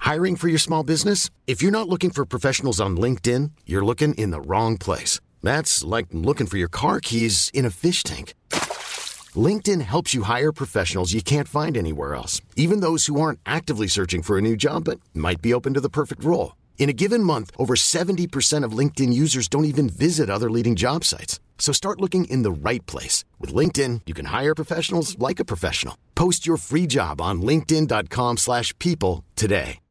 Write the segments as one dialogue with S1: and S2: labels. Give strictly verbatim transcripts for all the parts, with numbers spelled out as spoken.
S1: Hiring for your small business? If you're not looking for professionals on LinkedIn, you're looking in the wrong place. That's like looking for your car keys in a fish tank. LinkedIn helps you hire professionals you can't find anywhere else, even those who aren't actively searching for a new job but might be open to the perfect role. In a given month, over seventy percent of LinkedIn users don't even visit other leading job sites. So start looking in the right place. With LinkedIn, you can hire professionals like a professional. Post your free job on linkedin dot com slash people today.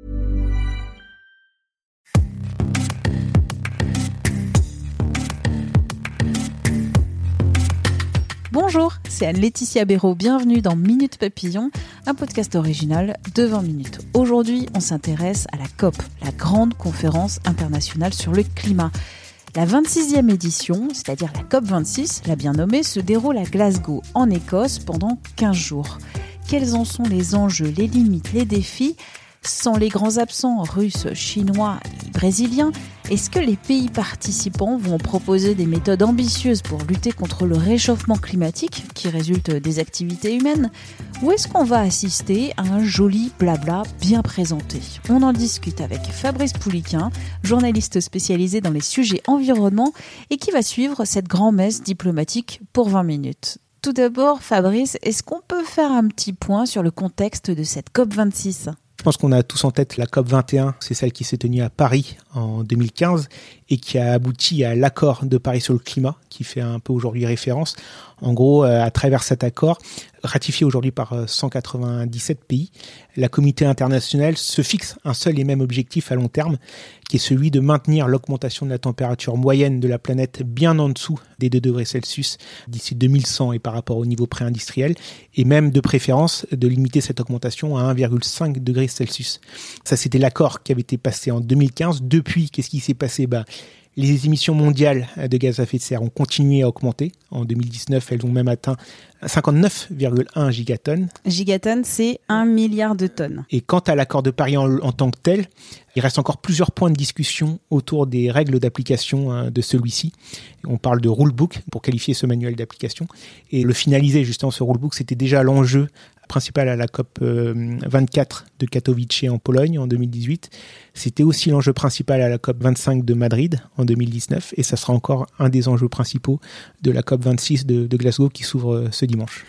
S2: Bonjour, c'est Anne-Laetitia Béraud. Bienvenue dans Minute Papillon, un podcast original de vingt minutes. Aujourd'hui, on s'intéresse à la C O P, la grande conférence internationale sur le climat. La vingt-sixième édition, c'est-à-dire la C O P vingt-six, la bien nommée, se déroule à Glasgow, en Écosse, pendant quinze jours. Quels en sont les enjeux, les limites, les défis ? Sans les grands absents russes, chinois et brésiliens, est-ce que les pays participants vont proposer des méthodes ambitieuses pour lutter contre le réchauffement climatique qui résulte des activités humaines ? Ou est-ce qu'on va assister à un joli blabla bien présenté ? On en discute avec Fabrice Pouliquin, journaliste spécialisé dans les sujets environnement et qui va suivre cette grand-messe diplomatique pour vingt minutes. Tout d'abord, Fabrice, est-ce qu'on peut faire un petit point sur le contexte de cette C O P vingt-six ?
S3: Je pense qu'on a tous en tête la C O P vingt et un, c'est celle qui s'est tenue à Paris en deux mille quinze et qui a abouti à l'accord de Paris sur le climat, qui fait un peu aujourd'hui référence. En gros, à travers cet accord, ratifié aujourd'hui par cent quatre-vingt-dix-sept pays, la communauté internationale se fixe un seul et même objectif à long terme, qui est celui de maintenir l'augmentation de la température moyenne de la planète bien en dessous des deux degrés Celsius d'ici deux mille cent et par rapport au niveau pré-industriel, et même de préférence de limiter cette augmentation à un virgule cinq degrés Celsius. Ça, c'était l'accord qui avait été passé en deux mille quinze. Depuis, qu'est-ce qui s'est passé ? Bah, les émissions mondiales de gaz à effet de serre ont continué à augmenter. En deux mille dix-neuf, elles ont même atteint cinquante-neuf virgule un gigatonnes.
S2: Gigatonnes, c'est un milliard de tonnes.
S3: Et quant à l'accord de Paris en, en tant que tel, il reste encore plusieurs points de discussion autour des règles d'application de celui-ci. On parle de rulebook pour qualifier ce manuel d'application. Et le finaliser, justement, ce rulebook, c'était déjà l'enjeu principal à la C O P vingt-quatre de Katowice en Pologne en deux mille dix-huit. C'était aussi l'enjeu principal à la C O P vingt-cinq de Madrid en deux mille dix-neuf. Et ça sera encore un des enjeux principaux de la C O P vingt-six de, de Glasgow qui s'ouvre ce dimanche.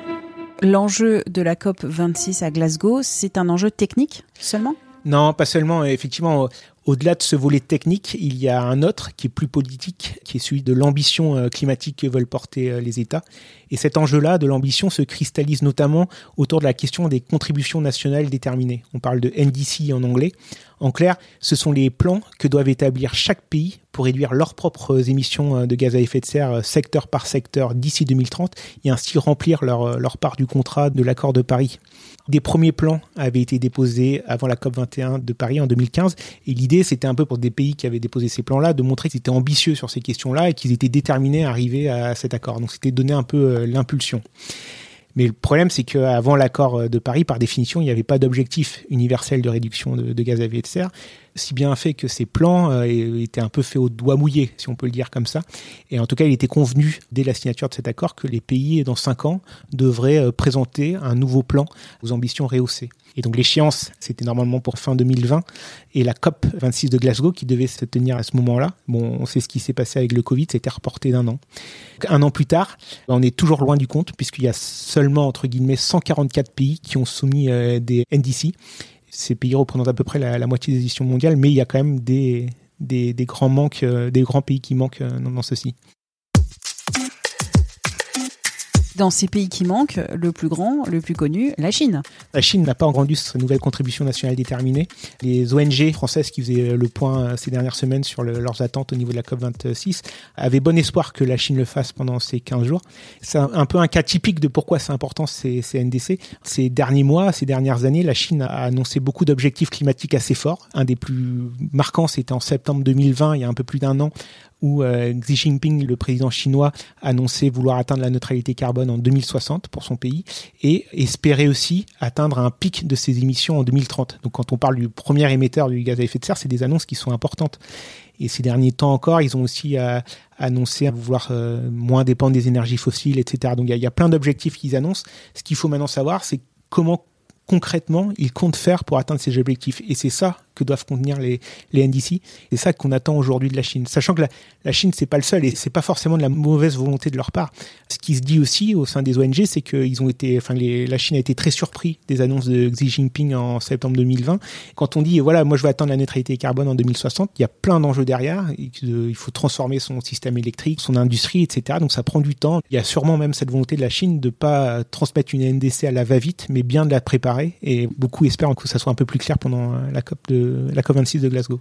S2: L'enjeu de la C O P vingt-six à Glasgow, c'est un enjeu technique seulement ?
S3: Non, pas seulement. Effectivement, au-delà de ce volet technique, il y a un autre qui est plus politique, qui est celui de l'ambition climatique que veulent porter les États. Et cet enjeu-là de l'ambition se cristallise notamment autour de la question des contributions nationales déterminées. On parle de N D C en anglais. En clair, ce sont les plans que doivent établir chaque pays pour réduire leurs propres émissions de gaz à effet de serre secteur par secteur d'ici deux mille trente et ainsi remplir leur, leur part du contrat de l'accord de Paris. Des premiers plans avaient été déposés avant la C O P vingt et un de Paris en deux mille quinze et l'idée c'était un peu pour des pays qui avaient déposé ces plans-là de montrer qu'ils étaient ambitieux sur ces questions-là et qu'ils étaient déterminés à arriver à cet accord. Donc c'était donner un peu l'impulsion. Mais le problème, c'est qu'avant l'accord de Paris, par définition, il n'y avait pas d'objectif universel de réduction de, de gaz à effet de serre, si bien fait que ces plans euh, étaient un peu faits au doigt mouillé, si on peut le dire comme ça. Et en tout cas, il était convenu, dès la signature de cet accord, que les pays, dans cinq ans, devraient euh, présenter un nouveau plan aux ambitions rehaussées. Et donc l'échéance, c'était normalement pour fin deux mille vingt, et la C O P vingt-six de Glasgow, qui devait se tenir à ce moment-là, bon, on sait ce qui s'est passé avec le Covid, c'était reporté d'un an. Un an plus tard, on est toujours loin du compte, puisqu'il y a seulement, entre guillemets, cent quarante-quatre pays qui ont soumis euh, des N D C. Ces pays représentent à peu près la, la moitié des émissions mondiales, mais il y a quand même des, des, des grands manques, euh, des grands pays qui manquent euh, dans, dans ceci.
S2: Dans ces pays qui manquent, le plus grand, le plus connu, la Chine.
S3: La Chine n'a pas rendu sa nouvelle contribution nationale déterminée. Les O N G françaises qui faisaient le point ces dernières semaines sur le, leurs attentes au niveau de la C O P vingt-six avaient bon espoir que la Chine le fasse pendant ces quinze jours. C'est un, un peu un cas typique de pourquoi c'est important ces, ces N D C. Ces derniers mois, ces dernières années, la Chine a annoncé beaucoup d'objectifs climatiques assez forts. Un des plus marquants, c'était en septembre deux mille vingt, il y a un peu plus d'un an, où euh, Xi Jinping, le président chinois, annonçait vouloir atteindre la neutralité carbone en deux mille soixante pour son pays et espérait aussi atteindre un pic de ses émissions en deux mille trente. Donc quand on parle du premier émetteur du gaz à effet de serre, c'est des annonces qui sont importantes. Et ces derniers temps encore, ils ont aussi euh, annoncé vouloir euh, moins dépendre des énergies fossiles, et cetera. Donc il y, y a plein d'objectifs qu'ils annoncent. Ce qu'il faut maintenant savoir, c'est comment concrètement ils comptent faire pour atteindre ces objectifs. Et c'est ça que doivent contenir les, les N D C. C'est ça qu'on attend aujourd'hui de la Chine. Sachant que la, la Chine, c'est pas le seul et c'est pas forcément de la mauvaise volonté de leur part. Ce qui se dit aussi au sein des O N G, c'est qu'ils ont été, enfin, les, la Chine a été très surpris des annonces de Xi Jinping en septembre deux mille vingt. Quand on dit, voilà, moi je vais atteindre la neutralité carbone en deux mille soixante, il y a plein d'enjeux derrière. Il faut transformer son système électrique, son industrie, et cetera. Donc ça prend du temps. Il y a sûrement même cette volonté de la Chine de pas transmettre une N D C à la va-vite, mais bien de la préparer. Et beaucoup espèrent que ça soit un peu plus clair pendant la COP de la COP vingt-six de Glasgow.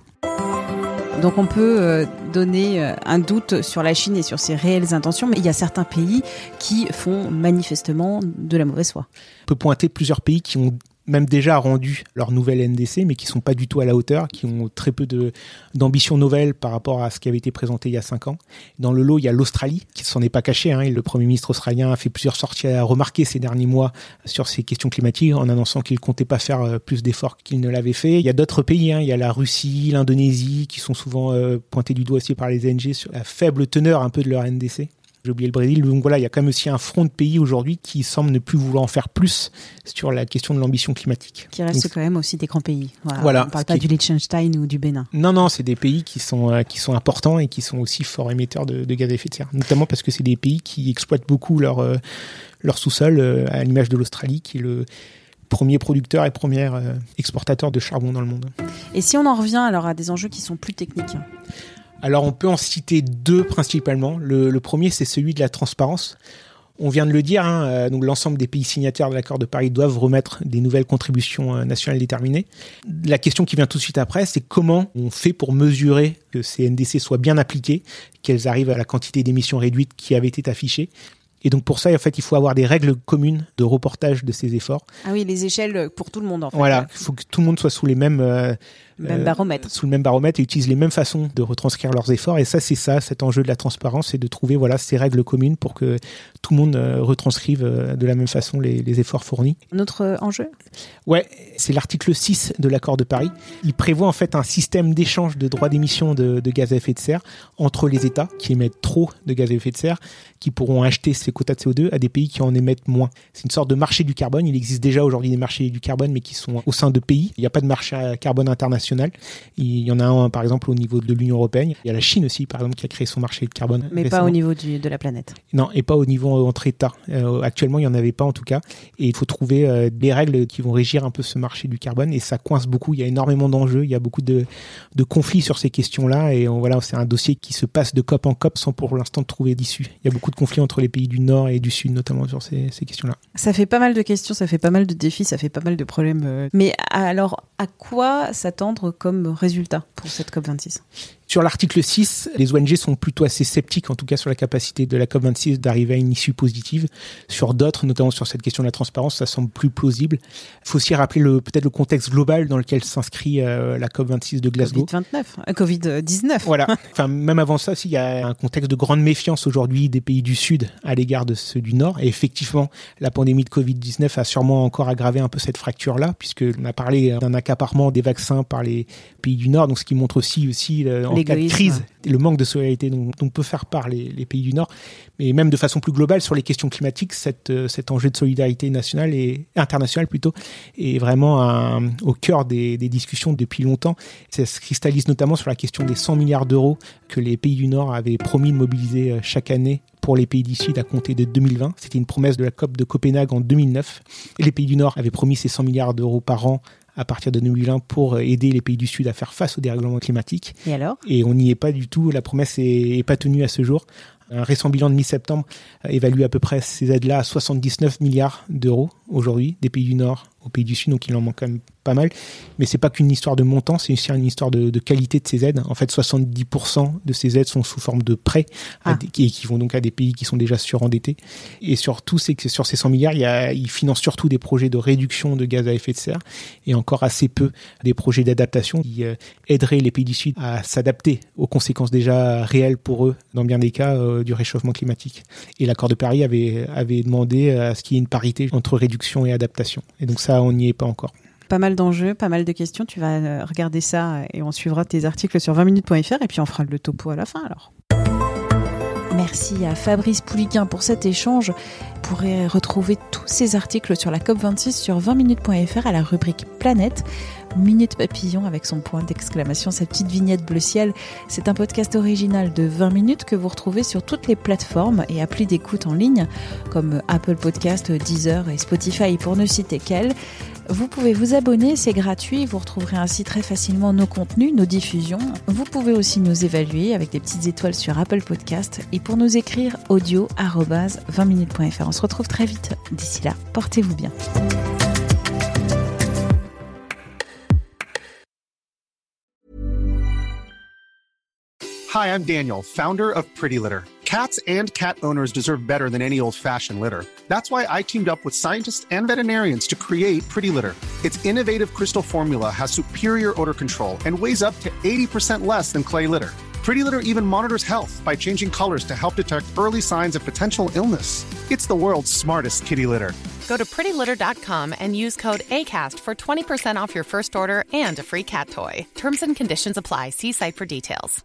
S2: Donc on peut euh, donner euh, un doute sur la Chine et sur ses réelles intentions, mais il y a certains pays qui font manifestement de la mauvaise foi.
S3: On peut pointer plusieurs pays qui ont même déjà rendu leur nouvelle N D C, mais qui sont pas du tout à la hauteur, qui ont très peu de, d'ambition nouvelle par rapport à ce qui avait été présenté il y a cinq ans. Dans le lot, il y a l'Australie, qui ne s'en est pas caché, hein. Le Premier ministre australien a fait plusieurs sorties à remarquer ces derniers mois sur ces questions climatiques, en annonçant qu'il ne comptait pas faire plus d'efforts qu'il ne l'avait fait. Il y a d'autres pays, hein. Il y a la Russie, l'Indonésie, qui sont souvent euh, pointés du doigt aussi par les O N G sur la faible teneur un peu de leur N D C. J'ai oublié le Brésil. Donc voilà, il y a quand même aussi un front de pays aujourd'hui qui semble ne plus vouloir en faire plus sur la question de l'ambition climatique.
S2: Qui reste
S3: Donc,
S2: quand même aussi des grands pays. Voilà.
S3: Voilà,
S2: On ne parle
S3: ce
S2: pas
S3: qui...
S2: du Liechtenstein ou du Bénin.
S3: Non, non, c'est des pays qui sont, euh, qui sont importants et qui sont aussi forts émetteurs de, de gaz à effet de serre. Notamment parce que c'est des pays qui exploitent beaucoup leur, euh, leur sous-sol, euh, à l'image de l'Australie, qui est le premier producteur et premier euh, exportateur de charbon dans le monde.
S2: Et si on en revient alors à des enjeux qui sont plus techniques ?
S3: Alors, on peut en citer deux principalement. Le, le premier, c'est celui de la transparence. On vient de le dire, hein, euh, donc l'ensemble des pays signataires de l'accord de Paris doivent remettre des nouvelles contributions euh, nationales déterminées. La question qui vient tout de suite après, c'est comment on fait pour mesurer que ces N D C soient bien appliquées, qu'elles arrivent à la quantité d'émissions réduites qui avait été affichée. Et donc pour ça, en fait, il faut avoir des règles communes de reportage de ces efforts.
S2: Ah oui, les échelles pour tout le monde, en fait.
S3: Voilà, il faut que tout le monde soit sous les mêmes, euh,
S2: même baromètre.
S3: Euh, sous le même baromètre et utilise les mêmes façons de retranscrire leurs efforts. Et ça, c'est ça, cet enjeu de la transparence, c'est de trouver voilà ces règles communes pour que tout le monde euh, retranscrive euh, de la même façon les, les efforts fournis.
S2: Notre euh, enjeu ?
S3: Ouais, c'est l'article six de l'accord de Paris. Il prévoit en fait un système d'échange de droits d'émission de, de gaz à effet de serre entre les États qui émettent trop de gaz à effet de serre, qui pourront acheter ces quotas de C O deux à des pays qui en émettent moins. C'est une sorte de marché du carbone. Il existe déjà aujourd'hui des marchés du carbone, mais qui sont au sein de pays. Il n'y a pas de marché carbone international. Il y en a un, par exemple, au niveau de l'Union européenne. Il y a la Chine aussi, par exemple, qui a créé son marché de carbone.
S2: Mais
S3: récemment.
S2: Pas au niveau du, de la planète.
S3: Non, et pas au niveau entre États. Euh, actuellement, il n'y en avait pas en tout cas. Et il faut trouver euh, des règles qui vont régir un peu ce marché du carbone. Et ça coince beaucoup. Il y a énormément d'enjeux. Il y a beaucoup de, de conflits sur ces questions-là. Et on, voilà, c'est un dossier qui se passe de COP en COP sans pour l'instant trouver d'issue. Il y a beaucoup de conflits entre les pays du Nord et du Sud, notamment sur ces, ces questions-là.
S2: Ça fait pas mal de questions, ça fait pas mal de défis, ça fait pas mal de problèmes. Mais alors, à quoi s'attendre comme résultat pour cette COP vingt-six ?
S3: Sur l'article six, les O N G sont plutôt assez sceptiques, en tout cas sur la capacité de la COP vingt-six d'arriver à une issue positive. Sur d'autres, notamment sur cette question de la transparence, ça semble plus plausible. Il faut aussi rappeler le, peut-être le contexte global dans lequel s'inscrit euh, la COP vingt-six de Glasgow.
S2: covid vingt-neuf, euh, covid dix-neuf.
S3: Voilà. Enfin, même avant ça, il y a un contexte de grande méfiance aujourd'hui des pays du Sud à l'égard de ceux du Nord. Et effectivement, la pandémie de covid dix-neuf a sûrement encore aggravé un peu cette fracture-là, puisqu'on a parlé d'un accaparement des vaccins par les pays du Nord, donc ce qui montre aussi, aussi euh, en cas de crise, le manque de solidarité dont, dont peut faire part les, les pays du Nord, mais même de façon plus globale sur les questions climatiques, cette, cet enjeu de solidarité nationale et internationale plutôt est vraiment un, au cœur des, des discussions depuis longtemps. Ça se cristallise notamment sur la question des cent milliards d'euros que les pays du Nord avaient promis de mobiliser chaque année pour les pays du Sud à compter de deux mille vingt. C'était une promesse de la COP de Copenhague en deux mille neuf. Et les pays du Nord avaient promis ces cent milliards d'euros par an à partir de deux mille vingt pour aider les pays du Sud à faire face au dérèglement climatique.
S2: Et alors ?
S3: Et on n'y est pas du tout. La promesse est, est pas tenue à ce jour. Un récent bilan de mi-septembre évalue à peu près ces aides-là à soixante-dix-neuf milliards d'euros aujourd'hui, des pays du Nord aux pays du Sud, donc il en manque quand même pas mal. Mais c'est pas qu'une histoire de montant, c'est aussi une histoire de, de qualité de ces aides. En fait, soixante-dix pour cent de ces aides sont sous forme de prêts ah. des, qui, qui vont donc à des pays qui sont déjà surendettés. Et surtout, c'est que sur ces cent milliards, il y a, ils financent surtout des projets de réduction de gaz à effet de serre et encore assez peu des projets d'adaptation qui euh, aideraient les pays du Sud à s'adapter aux conséquences déjà réelles pour eux, dans bien des cas, euh, du réchauffement climatique. Et l'accord de Paris avait, avait demandé à ce qu'il y ait une parité entre réduction et adaptation. Et donc ça, on n'y est pas encore.
S2: Pas mal d'enjeux, pas mal de questions. Tu vas regarder ça et on suivra tes articles sur vingt minutes point f r et puis on fera le topo à la fin alors. Merci à Fabrice Pouliquin pour cet échange. Vous pourrez retrouver tous ces articles sur la C O P vingt-six sur vingt minutes point f r à la rubrique Planète. Minute Papillon avec son point d'exclamation, sa petite vignette bleu ciel. C'est un podcast original de vingt minutes que vous retrouvez sur toutes les plateformes et applis d'écoute en ligne comme Apple Podcast, Deezer et Spotify pour ne citer qu'elles. Vous pouvez vous abonner, c'est gratuit. Vous retrouverez ainsi très facilement nos contenus, nos diffusions. Vous pouvez aussi nous évaluer avec des petites étoiles sur Apple Podcast et pour nous écrire audio arobase vingt minutes point f r. On se retrouve très vite. D'ici là, portez-vous bien.
S4: Hi, I'm Daniel, founder of Pretty Litter. Cats and cat owners deserve better than any old-fashioned litter. That's why I teamed up with scientists and veterinarians to create Pretty Litter. Its innovative crystal formula has superior odor control and weighs up to eighty percent less than clay litter. Pretty Litter even monitors health by changing colors to help detect early signs of potential illness. It's the world's smartest kitty litter.
S5: Go to pretty litter dot com and use code ACAST for twenty percent off your first order and a free cat toy. Terms and conditions apply. See site for details.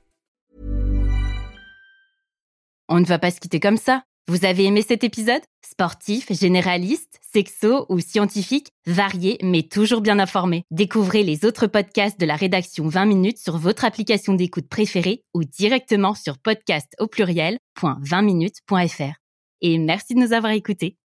S6: On ne va pas se quitter comme ça. Vous avez aimé cet épisode ? Sportif, généraliste, sexo ou scientifique, varié mais toujours bien informé. Découvrez les autres podcasts de la rédaction vingt minutes sur votre application d'écoute préférée ou directement sur podcast au pluriel point vingt minutes point f r. Et merci de nous avoir écoutés.